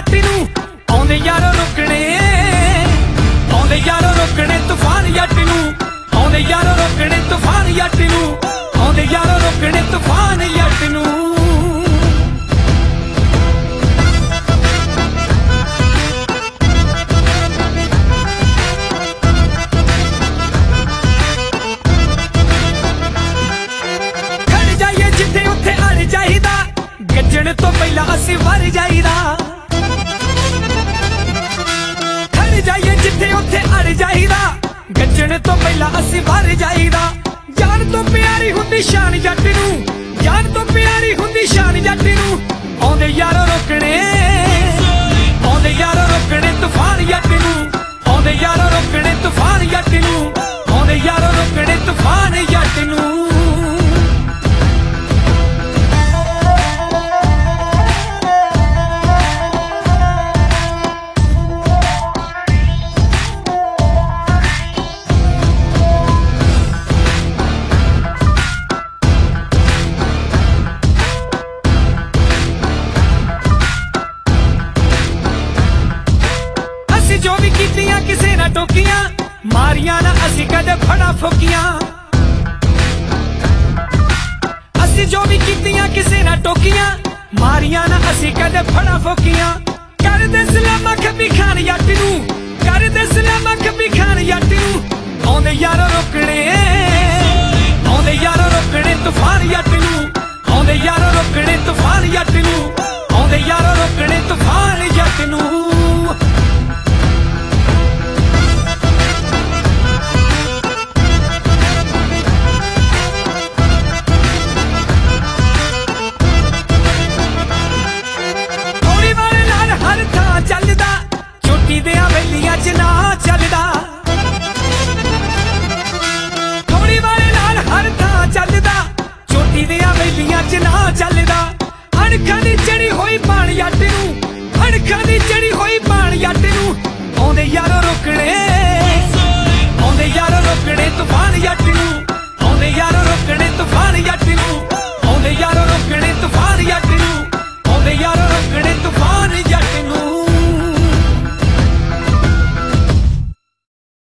जट नूं आउंदे यारो रोकणे, आउंदे यारो रोकणे तूफान जट नूं, आउंदे यारो रोकणे तूफान जट नूं, आउंदे यारो रोकणे तूफान जट नूं। गजण तो पहला असी वर जाईदा, खड़ जाइए जिथे उत्थे अड़ जाईदा। गजण तो पहला असी वर जाईदा। जान तो प्यारी हुंदी शान जट नूं, जान तो प्यारी हुंदी शान जट नूं। आउंदे यारो रोकणे, आउंदे यारो रोकणे तूफान जट नूं, आउंदे यारो रोकणे तूफान जट नूं, आउंदे यारो रोकणे तूफान जट नूं। जो भी कीतियां किसे ना टोकियां, मारियां ना असी कदे फड़ा फुकियां। असी जो भी कीतियां किसे ना टोकियां, मारियां ना असी कदे फड़ा फुकियां। कर दे सलामा खबी खान जट नूं, कर दे सलामा खबी खान जट नूं। आउंदे यारो रोकणे, आउंदे यारो रोकणे तूफान जट नूं, आउंदे यारो रोकणे तूफान जट नूं, आउंदे यारो रोकणे तूफान जट नूं। चलदा चोटी दे हवेलियां च ना चलदा, थोड़ी वाले नाल हर थां चलदा, चोटी दे हवेलियां च ना चलदा। अणखण